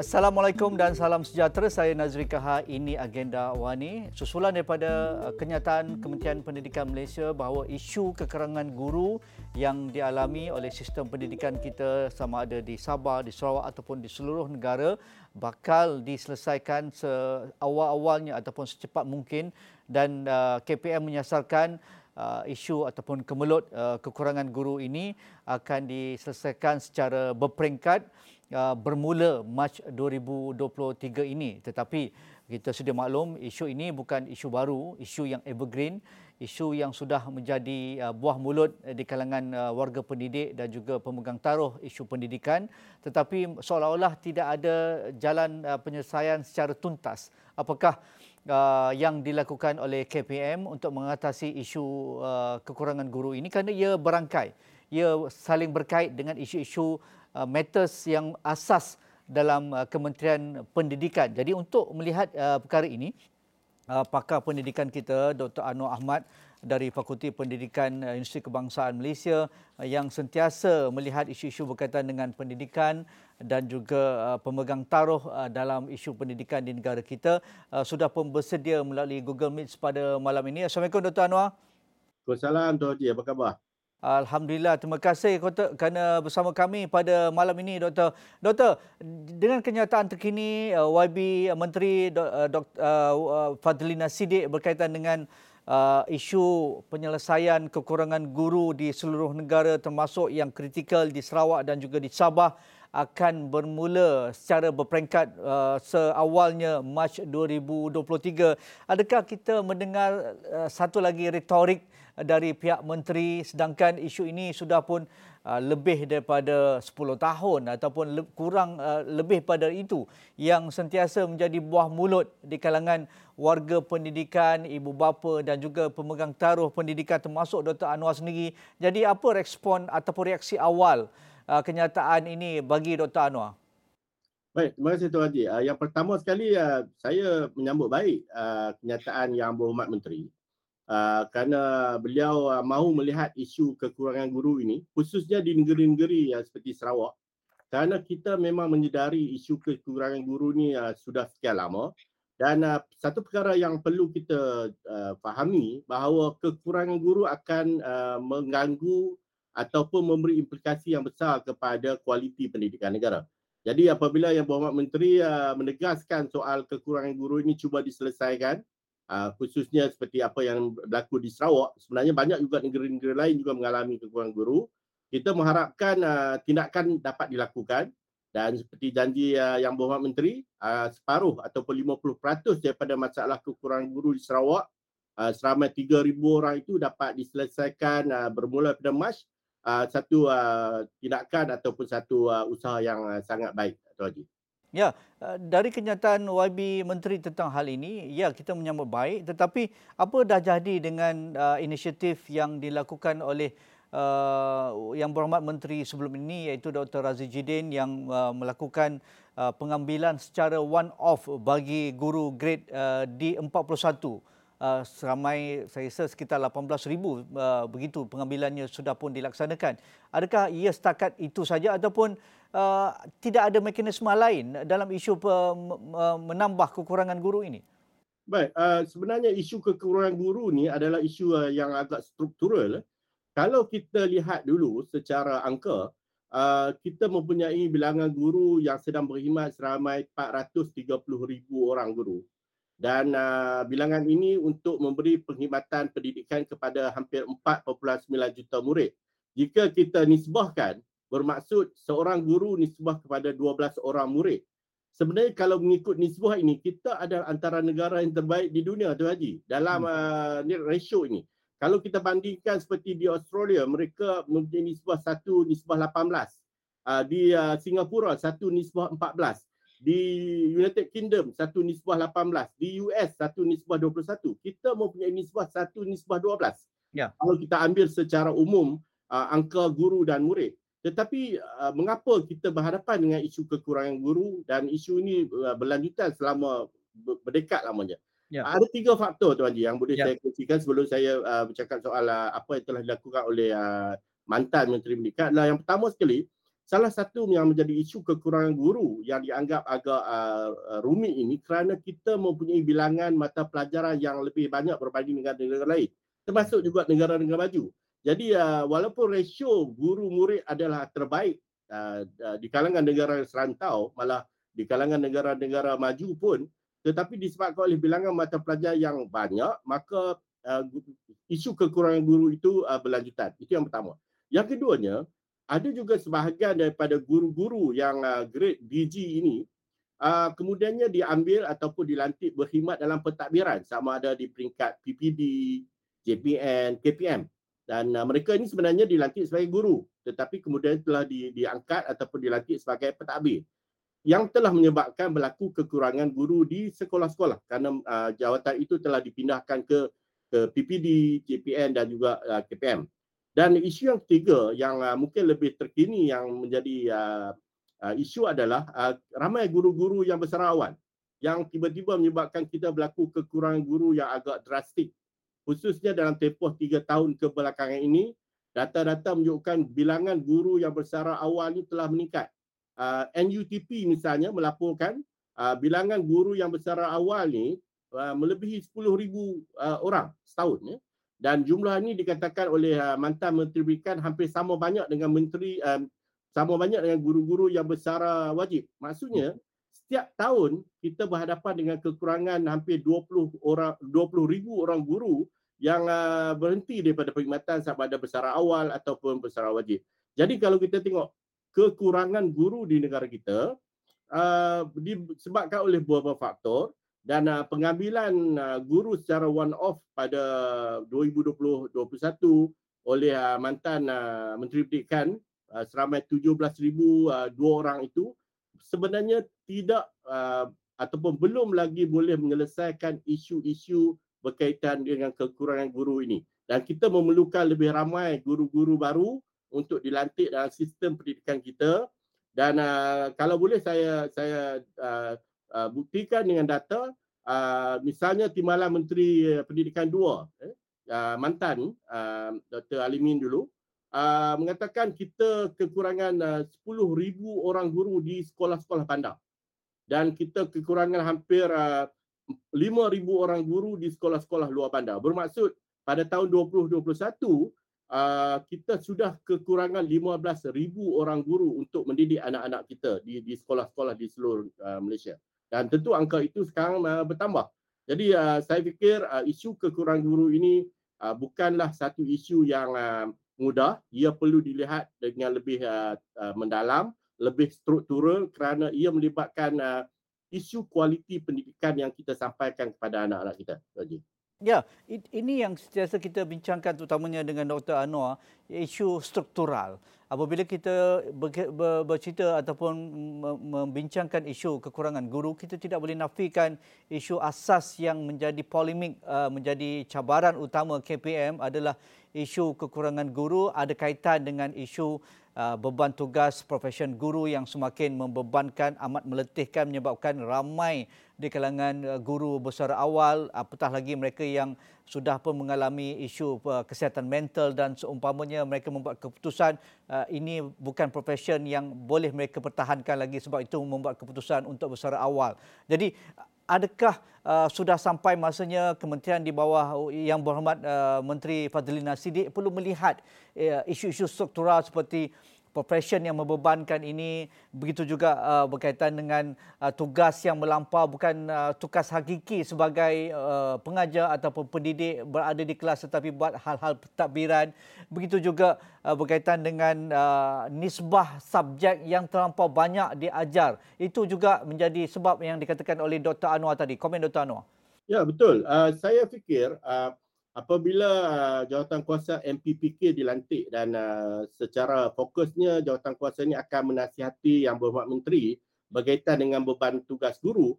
Assalamualaikum dan salam sejahtera. Saya Nazri Kahar. Ini Agenda Wani. Susulan daripada kenyataan Kementerian Pendidikan Malaysia bahawa isu kekurangan guru yang dialami oleh sistem pendidikan kita sama ada di Sabah, di Sarawak ataupun di seluruh negara bakal diselesaikan seawal-awalnya ataupun secepat mungkin, dan KPM menyasarkan isu ataupun kemelut kekurangan guru ini akan diselesaikan secara berperingkat bermula Mac 2023 ini. Tetapi kita sedia maklum, isu ini bukan isu baru, isu yang evergreen, isu yang sudah menjadi buah mulut di kalangan warga pendidik dan juga pemegang taruh isu pendidikan, tetapi seolah-olah tidak ada jalan penyelesaian secara tuntas. Apakah yang dilakukan oleh KPM untuk mengatasi isu kekurangan guru ini? Kerana ia berangkai, ia saling berkait dengan isu-isu matters yang asas dalam Kementerian Pendidikan. Jadi untuk melihat perkara ini, pakar pendidikan kita Dr. Anwar Ahmad dari Fakulti Pendidikan Universiti Kebangsaan Malaysia yang sentiasa melihat isu-isu berkaitan dengan pendidikan dan juga pemegang taruh dalam isu pendidikan di negara kita sudah pun bersedia melalui Google Meet pada malam ini. Assalamualaikum Dr. Anwar. Waalaikumsalam Tuan Haji, apa khabar? Alhamdulillah, terima kasih kerana bersama kami pada malam ini, Doktor. Doktor, dengan kenyataan terkini YB Menteri Fadlina Siddiq berkaitan dengan isu penyelesaian kekurangan guru di seluruh negara termasuk yang kritikal di Sarawak dan juga di Sabah akan bermula secara berperingkat seawalnya Mac 2023. Adakah kita mendengar satu lagi retorik dari pihak menteri, sedangkan isu ini sudah pun lebih daripada 10 tahun ataupun kurang lebih pada itu yang sentiasa menjadi buah mulut di kalangan warga pendidikan, ibu bapa dan juga pemegang taruh pendidikan termasuk Dr. Anwar sendiri. Jadi apa respon ataupun reaksi awal kenyataan ini bagi Dr. Anwar? Baik, terima kasih Tuan Haji. Yang pertama sekali, saya menyambut baik kenyataan Yang Berhormat Menteri kerana beliau mahu melihat isu kekurangan guru ini, khususnya di negeri-negeri seperti Sarawak, kerana kita memang menyedari isu kekurangan guru ini sudah sekian lama, dan satu perkara yang perlu kita fahami bahawa kekurangan guru akan mengganggu ataupun memberi implikasi yang besar kepada kualiti pendidikan negara. Jadi apabila Yang Berhormat Menteri menegaskan soal kekurangan guru ini cuba diselesaikan, khususnya seperti apa yang berlaku di Sarawak, sebenarnya banyak juga negara-negara lain juga mengalami kekurangan guru. Kita mengharapkan tindakan dapat dilakukan, dan seperti janji Yang Berhormat Menteri, separuh ataupun 50% daripada masalah kekurangan guru di Sarawak, seramai 3,000 orang itu dapat diselesaikan bermula pada Mac. Satu tindakan ataupun satu usaha yang sangat baik, Tuan Haji. Ya, dari kenyataan YB Menteri tentang hal ini, ya kita menyambut baik, tetapi apa dah jadi dengan inisiatif yang dilakukan oleh Yang Berhormat Menteri sebelum ini, iaitu Dr. Razi Jidin yang melakukan pengambilan secara one-off bagi guru grade D41. Seramai saya rasa sekitar 18,000 begitu pengambilannya sudah pun dilaksanakan. Adakah ia setakat itu saja ataupun tidak ada mekanisme lain dalam isu menambah kekurangan guru ini? Baik, sebenarnya isu kekurangan guru ni adalah isu yang agak struktural. Kalau kita lihat dulu secara angka, kita mempunyai bilangan guru yang sedang berkhidmat seramai 430,000 orang guru. Dan bilangan ini untuk memberi perkhidmatan pendidikan kepada hampir 4.9 juta murid. Jika kita nisbahkan, bermaksud seorang guru nisbah kepada 12 orang murid. Sebenarnya kalau mengikut nisbah ini, kita adalah antara negara yang terbaik di dunia, Tuan Haji, dalam ratio ini. Kalau kita bandingkan seperti di Australia, mereka mempunyai nisbah 1:18. Di Singapura 1:14. Di United Kingdom 1:18, di US 1:21. Kita mempunyai nisbah 1:12. Ya. Kalau kita ambil secara umum angka guru dan murid. Tetapi mengapa kita berhadapan dengan isu kekurangan guru, dan isu ini berlanjutan selama berdekad lamanya? Ya. Ada 3 faktor Tuan Haji yang boleh Ya. saya kongsikan sebelum saya bercakap soal apa yang telah dilakukan oleh mantan Menteri Pendidikan. Yang pertama sekali, salah satu yang menjadi isu kekurangan guru yang dianggap agak rumit ini kerana kita mempunyai bilangan mata pelajaran yang lebih banyak berbanding dengan negara lain, termasuk juga negara-negara maju. Jadi walaupun rasio guru murid adalah terbaik di kalangan negara serantau, malah di kalangan negara-negara maju pun, tetapi disebabkan oleh bilangan mata pelajaran yang banyak, maka isu kekurangan guru itu berlanjutan. Itu yang pertama. Yang keduanya, ada juga sebahagian daripada guru-guru yang grade DG ini kemudiannya diambil ataupun dilantik berkhidmat dalam pentadbiran, sama ada di peringkat PPD, JPN, KPM. Dan mereka ini sebenarnya dilantik sebagai guru, tetapi kemudian telah diangkat ataupun dilantik sebagai pentadbir, yang telah menyebabkan berlaku kekurangan guru di sekolah-sekolah kerana jawatan itu telah dipindahkan ke PPD, JPN dan juga KPM. Dan isu yang ketiga yang mungkin lebih terkini yang menjadi isu adalah ramai guru-guru yang bersarawan yang tiba-tiba menyebabkan kita berlaku kekurangan guru yang agak drastik. Khususnya dalam tempoh 3 tahun kebelakangan ini, data-data menunjukkan bilangan guru yang bersara awal ini telah meningkat. NUTP misalnya melaporkan bilangan guru yang bersara awal ni melebihi 10,000 orang setahun. Ya. Dan jumlah ini dikatakan oleh mantan Menteri Pendidikan hampir sama banyak dengan guru-guru yang bersara wajib. Maksudnya setiap tahun kita berhadapan dengan kekurangan hampir 20,000 orang guru yang berhenti daripada perkhidmatan sama ada bersara awal ataupun bersara wajib. Jadi kalau kita tengok kekurangan guru di negara kita disebabkan oleh beberapa faktor, dan pengambilan guru secara one off pada 2020-2021 oleh mantan Menteri Pendidikan seramai 17,002 orang itu sebenarnya tidak ataupun belum lagi boleh menyelesaikan isu-isu berkaitan dengan kekurangan guru ini. Dan kita memerlukan lebih ramai guru-guru baru untuk dilantik dalam sistem pendidikan kita. Dan kalau boleh saya buktikan dengan data, misalnya Timbalan Menteri Pendidikan 2, mantan Dr. Alimin dulu, mengatakan kita kekurangan 10,000 orang guru di sekolah-sekolah bandar. Dan kita kekurangan hampir 5,000 orang guru di sekolah-sekolah luar bandar. Bermaksud pada tahun 2021, kita sudah kekurangan 15,000 orang guru untuk mendidik anak-anak kita di sekolah-sekolah di seluruh Malaysia. Dan tentu angka itu sekarang bertambah. Jadi saya fikir isu kekurangan guru ini bukanlah satu isu yang mudah. Ia perlu dilihat dengan lebih mendalam, lebih struktural kerana ia melibatkan isu kualiti pendidikan yang kita sampaikan kepada anak-anak kita. Ya, ini yang sentiasa kita bincangkan terutamanya dengan Dr. Anwar, isu struktural. Apabila kita bercerita ataupun membincangkan isu kekurangan guru, kita tidak boleh nafikan isu asas yang menjadi polemik, menjadi cabaran utama KPM adalah isu kekurangan guru, ada kaitan dengan isu beban tugas profesion guru yang semakin membebankan, amat meletihkan, menyebabkan ramai di kalangan guru bersara awal, apatah lagi mereka yang sudah pun mengalami isu kesihatan mental dan seumpamanya, mereka membuat keputusan ini bukan profesion yang boleh mereka pertahankan lagi, sebab itu membuat keputusan untuk bersara awal. Jadi adakah sudah sampai masanya kementerian di bawah Yang Berhormat Menteri Fadzlina Siddiq perlu melihat isu-isu struktural seperti profession yang membebankan ini, begitu juga berkaitan dengan tugas yang melampau, bukan tugas hakiki sebagai pengajar ataupun pendidik berada di kelas tetapi buat hal-hal pentadbiran, begitu juga berkaitan dengan nisbah subjek yang terlampau banyak diajar. Itu juga menjadi sebab yang dikatakan oleh Dr. Anwar tadi. Komen Dr. Anwar. Ya, betul. Saya fikir apabila jawatankuasa MPPK dilantik dan secara fokusnya jawatankuasa ini akan menasihati Yang Berhormat Menteri berkaitan dengan beban tugas guru,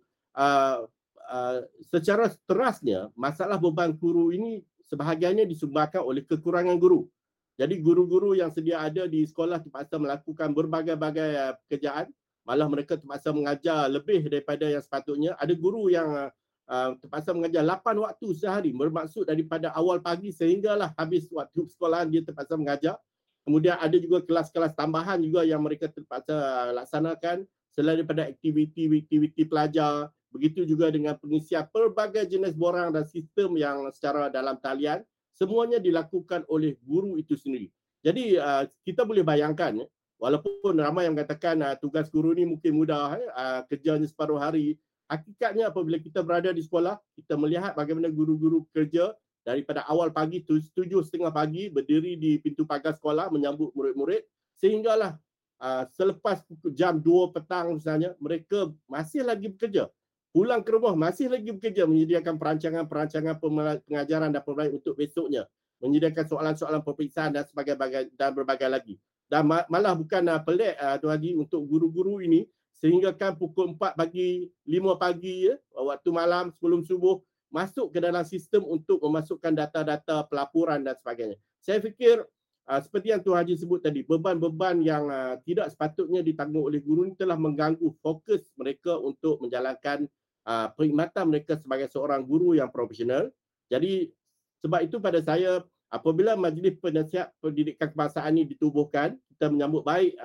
secara terasnya masalah beban guru ini sebahagiannya disumbatkan oleh kekurangan guru. Jadi guru-guru yang sedia ada di sekolah terpaksa melakukan berbagai-bagai pekerjaan, malah mereka terpaksa mengajar lebih daripada yang sepatutnya. Ada guru yang terpaksa mengajar 8 waktu sehari, bermaksud daripada awal pagi sehinggalah habis waktu sekolahan dia terpaksa mengajar. Kemudian ada juga kelas-kelas tambahan juga yang mereka terpaksa laksanakan selain daripada aktiviti-aktiviti pelajar. Begitu juga dengan pengisian pelbagai jenis borang dan sistem yang secara dalam talian, semuanya dilakukan oleh guru itu sendiri. Jadi kita boleh bayangkan, walaupun ramai yang katakan tugas guru ni mungkin mudah, kerjanya separuh hari. Hakikatnya apabila kita berada di sekolah, kita melihat bagaimana guru-guru kerja daripada awal pagi 7:30 pagi berdiri di pintu pagar sekolah menyambut murid-murid sehinggalah selepas jam 2 petang misalnya mereka masih lagi bekerja. Pulang ke rumah masih lagi bekerja menyediakan perancangan-perancangan pengajaran dan pembelajaran untuk besoknya, menyediakan soalan-soalan peperiksaan dan sebagainya dan berbagai lagi. Dan malah bukan pelik Tuan Haji untuk guru-guru ini sehingga kan pukul 4 pagi, 5 pagi waktu malam sebelum subuh masuk ke dalam sistem untuk memasukkan data-data pelaporan dan sebagainya. Saya fikir seperti yang Tuan Haji sebut tadi, beban-beban yang tidak sepatutnya ditanggung oleh guru ini telah mengganggu fokus mereka untuk menjalankan perkhidmatan mereka sebagai seorang guru yang profesional. Jadi sebab itu pada saya apabila Majlis Penasihat Pendidikan Kebangsaan ini ditubuhkan, kita menyambut baik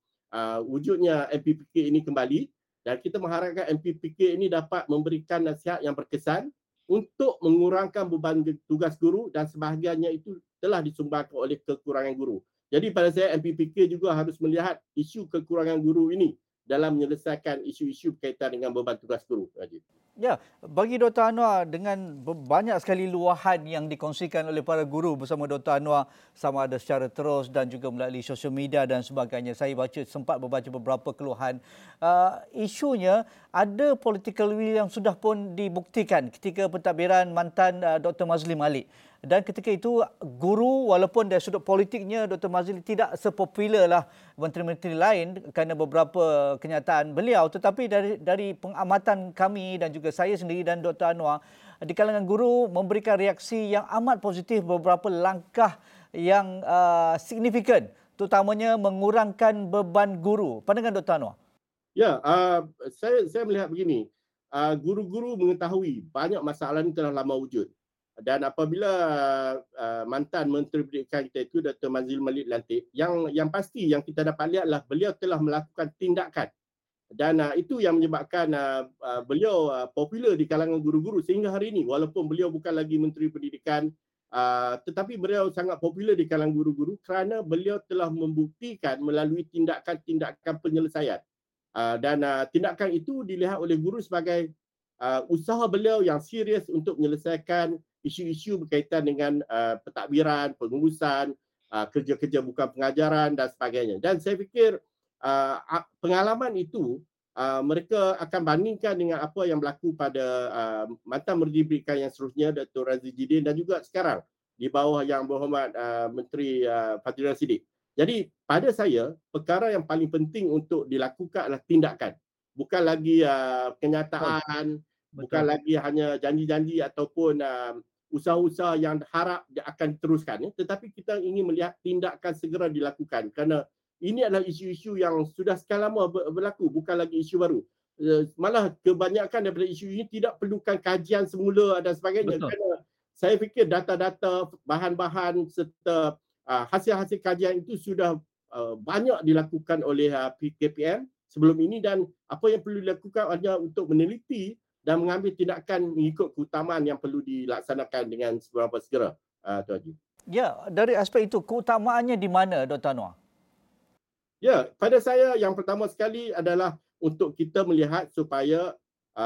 wujudnya MPPK ini kembali dan kita mengharapkan MPPK ini dapat memberikan nasihat yang berkesan untuk mengurangkan beban tugas guru dan sebahagiannya itu telah disumbangkan oleh kekurangan guru. Jadi pada saya MPPK juga harus melihat isu kekurangan guru ini dalam menyelesaikan isu-isu berkaitan dengan beban tugas guru. Ya, bagi Dr. Anwar, dengan banyak sekali luahan yang dikongsikan oleh para guru bersama Dr. Anwar, sama ada secara terus dan juga melalui sosial media dan sebagainya. Saya sempat membaca beberapa keluhan. Isunya ada political will yang sudah pun dibuktikan ketika pentadbiran mantan Dr. Mazli Malik. Dan ketika itu guru walaupun dari sudut politiknya Dr. Mazli tidak sepopular lah menteri-menteri lain kerana beberapa kenyataan beliau, tetapi dari pengamatan kami dan juga saya sendiri dan Dr. Anwar di kalangan guru memberikan reaksi yang amat positif beberapa langkah yang signifikan terutamanya mengurangkan beban guru. Pandangan Dr. Anwar? Ya, saya melihat begini. Guru-guru mengetahui banyak masalah ini telah lama wujud. Dan apabila mantan Menteri Pendidikan kita itu Dr. Mazli Malik dilantik, yang pasti yang kita dapat lihatlah beliau telah melakukan tindakan dan itu yang menyebabkan beliau popular di kalangan guru-guru sehingga hari ini walaupun beliau bukan lagi Menteri Pendidikan tetapi beliau sangat popular di kalangan guru-guru kerana beliau telah membuktikan melalui tindakan-tindakan penyelesaian dan tindakan itu dilihat oleh guru sebagai usaha beliau yang serius untuk menyelesaikan isu-isu berkaitan dengan pentadbiran, pengurusan, kerja-kerja bukan pengajaran dan sebagainya. Dan saya fikir pengalaman itu mereka akan bandingkan dengan apa yang berlaku pada mantan Menteri Pendidikan yang seterusnya Dr. Razli Jidin dan juga sekarang di bawah Yang Berhormat Menteri Fadzil Rasidik. Jadi pada saya perkara yang paling penting untuk dilakukan adalah tindakan. Bukan lagi kenyataan, bukan lagi hanya janji-janji ataupun usaha-usaha yang harap akan diteruskan, tetapi kita ingin melihat tindakan segera dilakukan kerana ini adalah isu-isu yang sudah sekian lama berlaku, bukan lagi isu baru. Malah kebanyakan daripada isu ini tidak perlukan kajian semula dan sebagainya. Betul. Kerana saya fikir data-data, bahan-bahan serta hasil-hasil kajian itu sudah banyak dilakukan oleh KPM sebelum ini dan apa yang perlu dilakukan hanya untuk meneliti dan mengambil tindakan mengikut keutamaan yang perlu dilaksanakan dengan seberapa segera, Tuan Haji. Ya, dari aspek itu keutamaannya di mana, Dr. Anwar? Ya, pada saya yang pertama sekali adalah untuk kita melihat supaya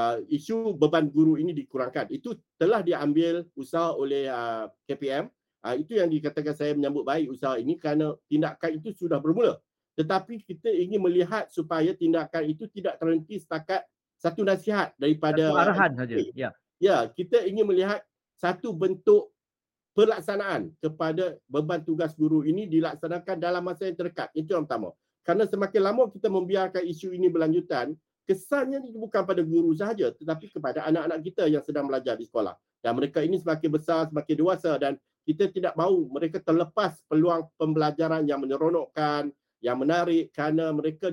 isu beban guru ini dikurangkan. Itu telah diambil usaha oleh KPM. Itu yang dikatakan saya menyambut baik usaha ini kerana tindakan itu sudah bermula. Tetapi kita ingin melihat supaya tindakan itu tidak terhenti setakat satu nasihat daripada satu arahan saja. Ya. Ya, kita ingin melihat satu bentuk pelaksanaan kepada beban tugas guru ini dilaksanakan dalam masa yang terdekat. Itu yang pertama. Kerana semakin lama kita membiarkan isu ini berlanjutan, kesannya ini bukan pada guru sahaja tetapi kepada anak-anak kita yang sedang belajar di sekolah. Dan mereka ini semakin besar, semakin dewasa dan kita tidak mahu mereka terlepas peluang pembelajaran yang menyeronokkan, yang menarik kerana mereka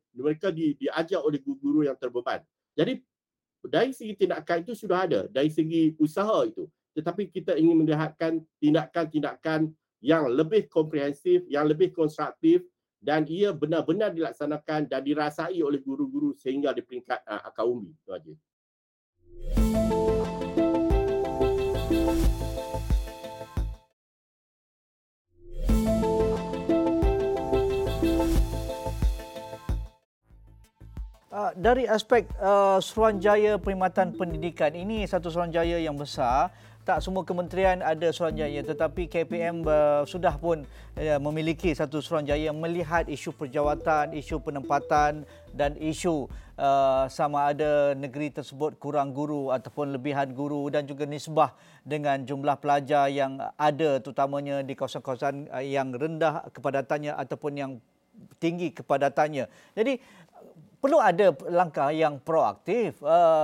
diajar oleh guru-guru yang terbeban. Jadi dari segi tindakan itu sudah ada, dari segi usaha itu. Tetapi kita ingin melihatkan tindakan-tindakan yang lebih komprehensif, yang lebih konstruktif dan ia benar-benar dilaksanakan dan dirasai oleh guru-guru sehingga di peringkat akar umbi. Itu aja. Dari aspek Suruhanjaya Perkhidmatan Pendidikan, ini satu suruhanjaya yang besar. Tak semua kementerian ada suruhanjaya, tetapi KPM sudah pun memiliki satu suruhanjaya melihat isu perjawatan, isu penempatan dan isu sama ada negeri tersebut kurang guru ataupun lebihan guru dan juga nisbah dengan jumlah pelajar yang ada, terutamanya di kawasan-kawasan yang rendah kepadatannya ataupun yang tinggi kepadatannya. Jadi perlu ada langkah yang proaktif,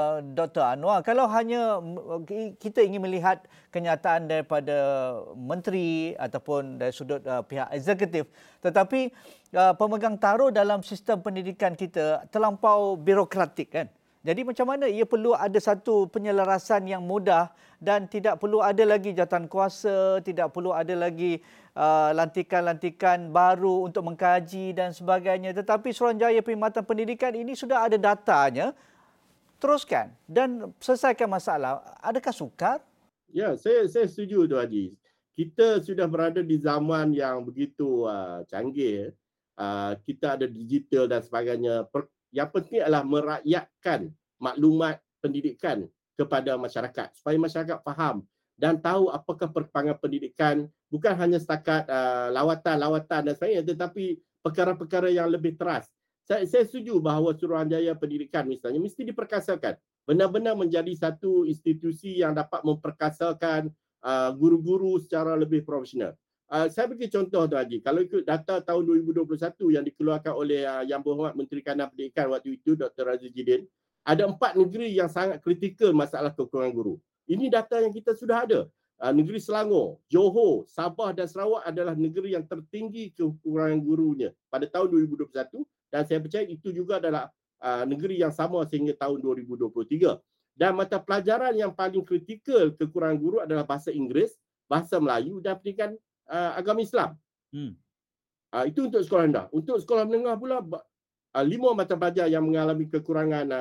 Dr. Anwar. Kalau hanya kita ingin melihat kenyataan daripada menteri ataupun dari sudut pihak eksekutif, tetapi pemegang taruh dalam sistem pendidikan kita terlampau birokratik, kan? Jadi macam mana ia perlu ada satu penyelarasan yang mudah dan tidak perlu ada lagi jawatan kuasa, tidak perlu ada lagi lantikan-lantikan baru untuk mengkaji dan sebagainya. Tetapi Suruhanjaya Perkhidmatan Pendidikan ini sudah ada datanya. Teruskan dan selesaikan masalah. Adakah sukar? Ya, saya setuju tu Haji. Kita sudah berada di zaman yang begitu canggih. Kita ada digital dan sebagainya. Yang penting adalah merakyatkan maklumat pendidikan kepada masyarakat supaya masyarakat faham dan tahu apakah perkembangan pendidikan, bukan hanya setakat lawatan-lawatan dan sebagainya, tetapi perkara-perkara yang lebih teras. Saya setuju bahawa Suruhanjaya Pendidikan misalnya mesti diperkasakan, benar-benar menjadi satu institusi yang dapat memperkasakan guru-guru secara lebih profesional. Saya bagi contoh tu Haji, kalau ikut data tahun 2021 yang dikeluarkan oleh Yang Berhormat Menteri Kanan Pendidikan waktu itu, Dr. Razif Jidin, ada 4 negeri yang sangat kritikal masalah kekurangan guru. Ini data yang kita sudah ada. Negeri Selangor, Johor, Sabah dan Sarawak adalah negeri yang tertinggi kekurangan gurunya pada tahun 2021 dan saya percaya itu juga adalah negeri yang sama sehingga tahun 2023. Dan mata pelajaran yang paling kritikal kekurangan guru adalah bahasa Inggeris, bahasa Melayu dan pendidikan agama Islam. Itu untuk sekolah rendah. Untuk sekolah menengah pula 5 mata pelajar yang mengalami kekurangan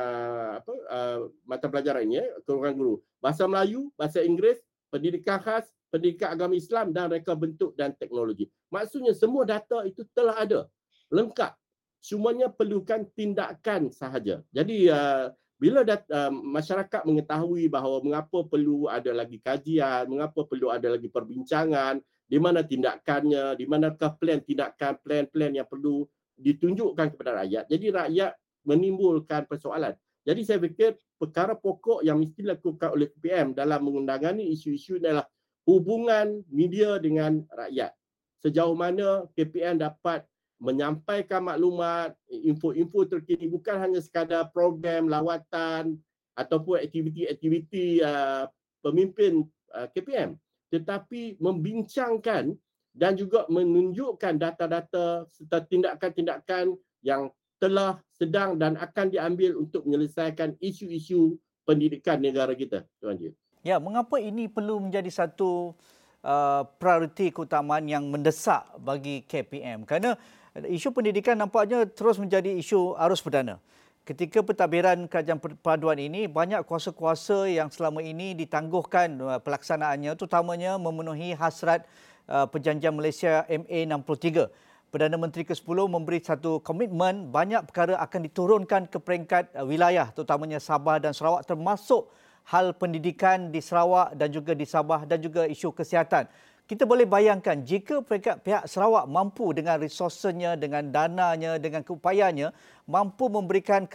mata pelajaran ini, kekurangan guru. Bahasa Melayu, bahasa Inggeris, pendidikan khas, pendidikan agama Islam dan reka bentuk dan teknologi. Maksudnya semua data itu telah ada, lengkap. Semuanya perlukan tindakan sahaja. Jadi bila masyarakat mengetahui bahawa mengapa perlu ada lagi kajian, mengapa perlu ada lagi perbincangan, di mana tindakannya, di manakah plan-plan yang perlu ditunjukkan kepada rakyat. Jadi rakyat menimbulkan persoalan. Jadi saya fikir perkara pokok yang mesti dilakukan oleh KPM dalam mengundangi isu-isu adalah hubungan media dengan rakyat. Sejauh mana KPM dapat menyampaikan maklumat, info-info terkini, bukan hanya sekadar program, lawatan ataupun aktiviti-aktiviti pemimpin KPM, tetapi membincangkan dan juga menunjukkan data-data serta tindakan-tindakan yang telah, sedang dan akan diambil untuk menyelesaikan isu-isu pendidikan negara kita. Tuan Haji. Ya, mengapa ini perlu menjadi satu prioriti keutamaan yang mendesak bagi KPM? Kerana isu pendidikan nampaknya terus menjadi isu arus perdana. Ketika pentadbiran kerajaan perpaduan ini, banyak kuasa-kuasa yang selama ini ditangguhkan pelaksanaannya, terutamanya memenuhi hasrat Perjanjian Malaysia MA63. Perdana Menteri ke-10 memberi satu komitmen banyak perkara akan diturunkan ke peringkat wilayah, terutamanya Sabah dan Sarawak, termasuk hal pendidikan di Sarawak dan juga di Sabah dan juga isu kesihatan. Kita boleh bayangkan jika pihak Sarawak mampu dengan resourcenya, dengan dananya, dengan keupayanya, mampu memberikan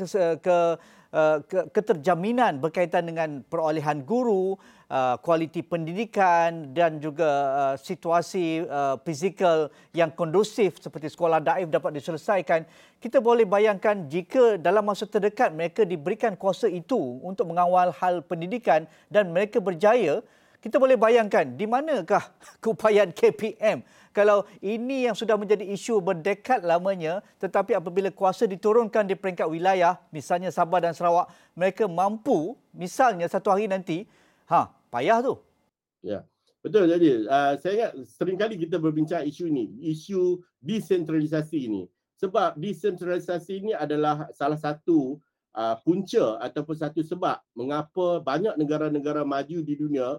keterjaminan berkaitan dengan perolehan guru, kualiti pendidikan dan juga situasi fizikal yang kondusif seperti sekolah daif dapat diselesaikan. Kita boleh bayangkan jika dalam masa terdekat mereka diberikan kuasa itu untuk mengawal hal pendidikan dan mereka berjaya, kita boleh bayangkan di manakah keupayaan KPM kalau ini yang sudah menjadi isu berdekad lamanya, tetapi apabila kuasa diturunkan di peringkat wilayah, misalnya Sabah dan Sarawak, mereka mampu, misalnya satu hari nanti, payah tu. Ya. Betul. Jadi saya ingat seringkali kita berbincang isu ini, isu desentralisasi ini. Sebab desentralisasi ini adalah salah satu punca ataupun satu sebab mengapa banyak negara-negara maju di dunia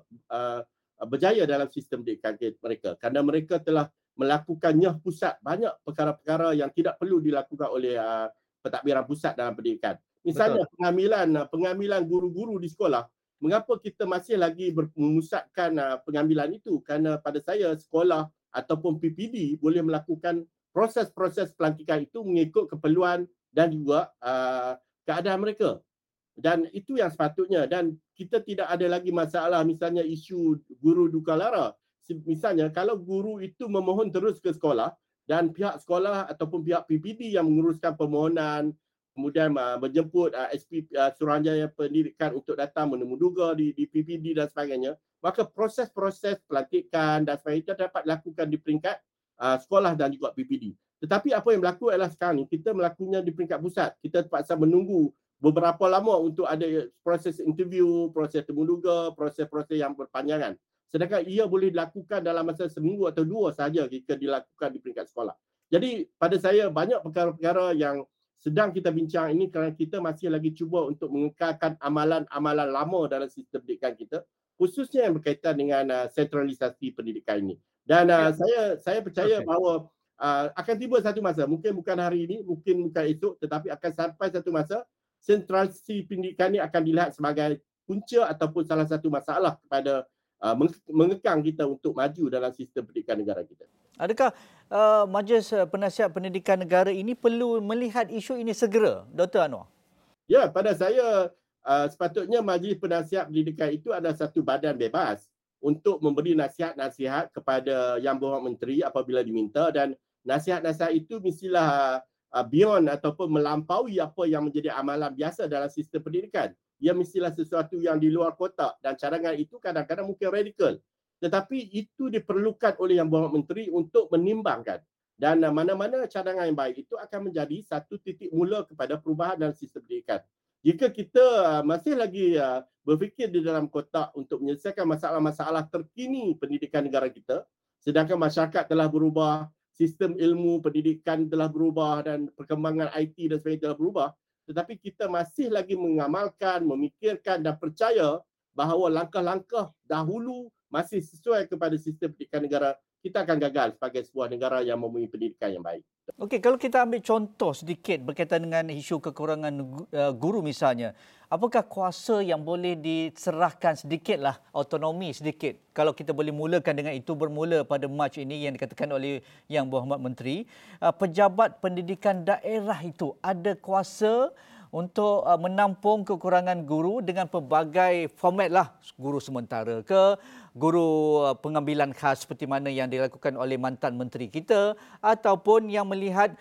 berjaya dalam sistem pendidikan mereka. Kerana mereka telah melakukan nyah pusat banyak perkara-perkara yang tidak perlu dilakukan oleh pentadbiran pusat dalam pendidikan. Betul. Misalnya pengambilan guru-guru di sekolah. Mengapa kita masih lagi memusatkan pengambilan itu? Kerana pada saya sekolah ataupun PPD boleh melakukan proses-proses pelantikan itu mengikut keperluan dan juga keadaan mereka. Dan itu yang sepatutnya. Dan kita tidak ada lagi masalah misalnya isu guru duka lara. Misalnya kalau guru itu memohon terus ke sekolah dan pihak sekolah ataupun pihak PPD yang menguruskan permohonan, kemudian menjemput SP Suruhanjaya Pendidikan untuk datang menemuduga di PPD dan sebagainya, maka proses-proses pelantikan dan sebagainya itu dapat dilakukan di peringkat sekolah dan juga PPD. Tetapi apa yang berlaku adalah sekarang ni kita melakukannya di peringkat pusat. Kita terpaksa menunggu beberapa lama untuk ada proses interview, proses temuduga, proses-proses yang berpanjangan. Sedangkan ia boleh dilakukan dalam masa seminggu atau dua sahaja jika dilakukan di peringkat sekolah. Jadi pada saya banyak perkara-perkara yang sedang kita bincang ini kerana kita masih lagi cuba untuk mengekalkan amalan-amalan lama dalam sistem pendidikan kita, khususnya yang berkaitan dengan sentralisasi pendidikan ini. Dan saya percaya bahawa akan tiba satu masa, mungkin bukan hari ini, mungkin bukan esok, tetapi akan sampai satu masa sentralisasi pendidikan ini akan dilihat sebagai punca ataupun salah satu masalah kepada mengekang kita untuk maju dalam sistem pendidikan negara kita. Adakah Majlis Penasihat Pendidikan Negara ini perlu melihat isu ini segera, Dr. Anwar? Ya, pada saya sepatutnya Majlis Penasihat Pendidikan itu adalah satu badan bebas untuk memberi nasihat-nasihat kepada Yang Berhormat Menteri apabila diminta, dan nasihat-nasihat itu mestilah beyond ataupun melampaui apa yang menjadi amalan biasa dalam sistem pendidikan. Ia mestilah sesuatu yang di luar kotak, dan cadangan itu kadang-kadang mungkin radikal. Tetapi itu diperlukan oleh Yang Berhormat Menteri untuk menimbangkan. Dan mana-mana cadangan yang baik itu akan menjadi satu titik mula kepada perubahan dalam sistem pendidikan. Jika kita masih lagi berfikir di dalam kotak untuk menyelesaikan masalah-masalah terkini pendidikan negara kita, sedangkan masyarakat telah berubah, sistem ilmu pendidikan telah berubah dan perkembangan IT dan sebagainya telah berubah, tetapi kita masih lagi mengamalkan, memikirkan dan percaya bahawa langkah-langkah dahulu masih sesuai kepada sistem pendidikan negara, kita akan gagal sebagai sebuah negara yang mempunyai pendidikan yang baik. Okey, kalau kita ambil contoh sedikit berkaitan dengan isu kekurangan guru misalnya, apakah kuasa yang boleh diserahkan sedikitlah, autonomi sedikit, kalau kita boleh mulakan dengan itu, bermula pada Mac ini yang dikatakan oleh Yang Berhormat Menteri, pejabat pendidikan daerah itu ada kuasa untuk menampung kekurangan guru dengan pelbagai format lah, guru sementara ke, guru pengambilan khas seperti mana yang dilakukan oleh mantan menteri kita, ataupun yang melihat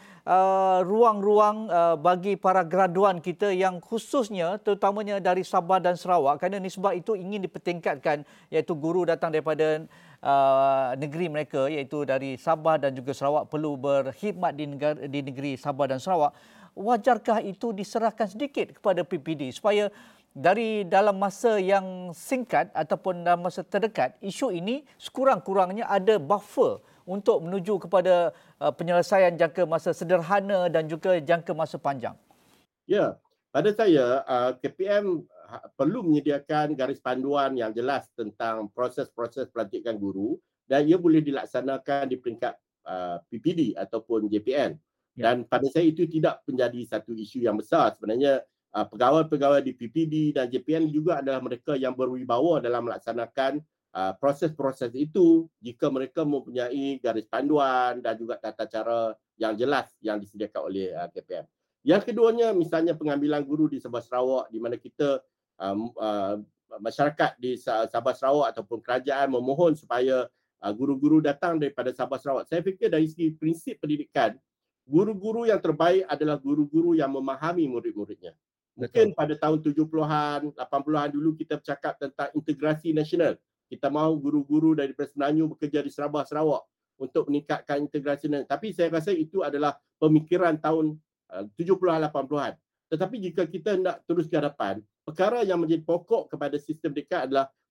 ruang-ruang bagi para graduan kita yang khususnya terutamanya dari Sabah dan Sarawak, kerana nisbah itu ingin dipertingkatkan, iaitu guru datang daripada negeri mereka, iaitu dari Sabah dan juga Sarawak perlu berkhidmat di negeri Sabah dan Sarawak. Wajarkah itu diserahkan sedikit kepada PPD supaya dari dalam masa yang singkat ataupun dalam masa terdekat, isu ini sekurang-kurangnya ada buffer untuk menuju kepada penyelesaian jangka masa sederhana dan juga jangka masa panjang? Ya, pada saya KPM perlu menyediakan garis panduan yang jelas tentang proses-proses pelantikan guru, dan ia boleh dilaksanakan di peringkat PPD ataupun JPN. Dan pada saya itu tidak menjadi satu isu yang besar. Sebenarnya pegawai-pegawai di PPD dan JPN juga adalah mereka yang berwibawa dalam melaksanakan proses-proses itu jika mereka mempunyai garis panduan dan juga tata cara yang jelas yang disediakan oleh KPM. Yang keduanya, misalnya pengambilan guru di Sabah Sarawak, di mana kita masyarakat di Sabah Sarawak ataupun kerajaan memohon supaya guru-guru datang daripada Sabah Sarawak. Saya fikir dari segi prinsip pendidikan, guru-guru yang terbaik adalah guru-guru yang memahami murid-muridnya. Mungkin pada tahun 70-an, 80-an dulu kita bercakap tentang integrasi nasional. Kita mahu guru-guru daripada Semenanjung bekerja di Sabah Sarawak untuk meningkatkan integrasi nasional. Tapi saya rasa itu adalah pemikiran tahun 70-an, 80-an. Tetapi jika kita nak terus ke hadapan, perkara yang menjadi pokok kepada sistem pendidikan adalah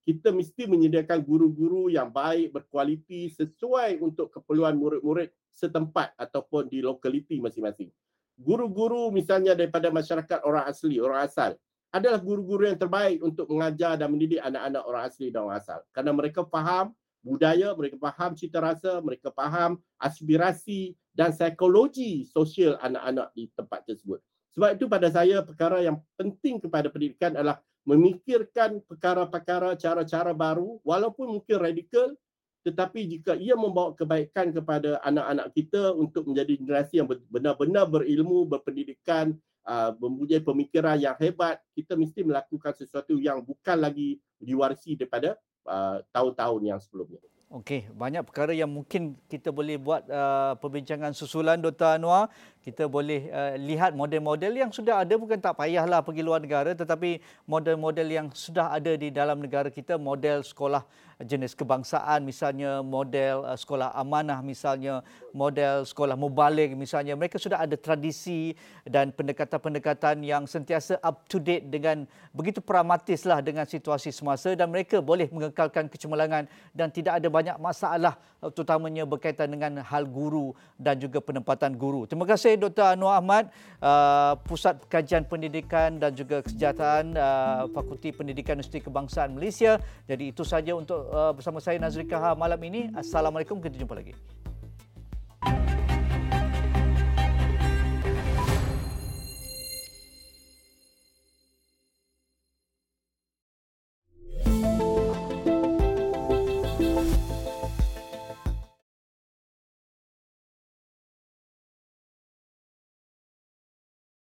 kita mesti menyediakan guru-guru yang baik, berkualiti, sesuai untuk keperluan murid-murid setempat ataupun di lokaliti masing-masing. Guru-guru misalnya daripada masyarakat orang asli, orang asal, adalah guru-guru yang terbaik untuk mengajar dan mendidik anak-anak orang asli dan orang asal. Kerana mereka faham budaya, mereka faham cita rasa, mereka faham aspirasi dan psikologi sosial anak-anak di tempat tersebut. Sebab itu pada saya perkara yang penting kepada pendidikan adalah memikirkan perkara-perkara, cara-cara baru walaupun mungkin radikal, tetapi jika ia membawa kebaikan kepada anak-anak kita untuk menjadi generasi yang benar-benar berilmu, berpendidikan, mempunyai pemikiran yang hebat, kita mesti melakukan sesuatu yang bukan lagi diwarisi daripada tahun-tahun yang sebelumnya. Okey, banyak perkara yang mungkin kita boleh buat perbincangan susulan, Dr. Anwar. Kita boleh lihat model-model yang sudah ada, bukan tak payahlah pergi luar negara, tetapi model-model yang sudah ada di dalam negara kita, model sekolah jenis kebangsaan misalnya, model sekolah amanah misalnya, model sekolah mubaligh misalnya. Mereka sudah ada tradisi dan pendekatan-pendekatan yang sentiasa up to date dengan begitu pragmatislah dengan situasi semasa, dan mereka boleh mengekalkan kecemerlangan dan tidak ada banyak masalah terutamanya berkaitan dengan hal guru dan juga penempatan guru. Terima kasih Dr. Anwar Ahmad, Pusat Kajian Pendidikan dan juga Kesejahteraan, Fakulti Pendidikan Universiti Kebangsaan Malaysia. Jadi itu saja untuk bersama saya Nazri Kahar malam ini. Assalamualaikum, kita jumpa lagi.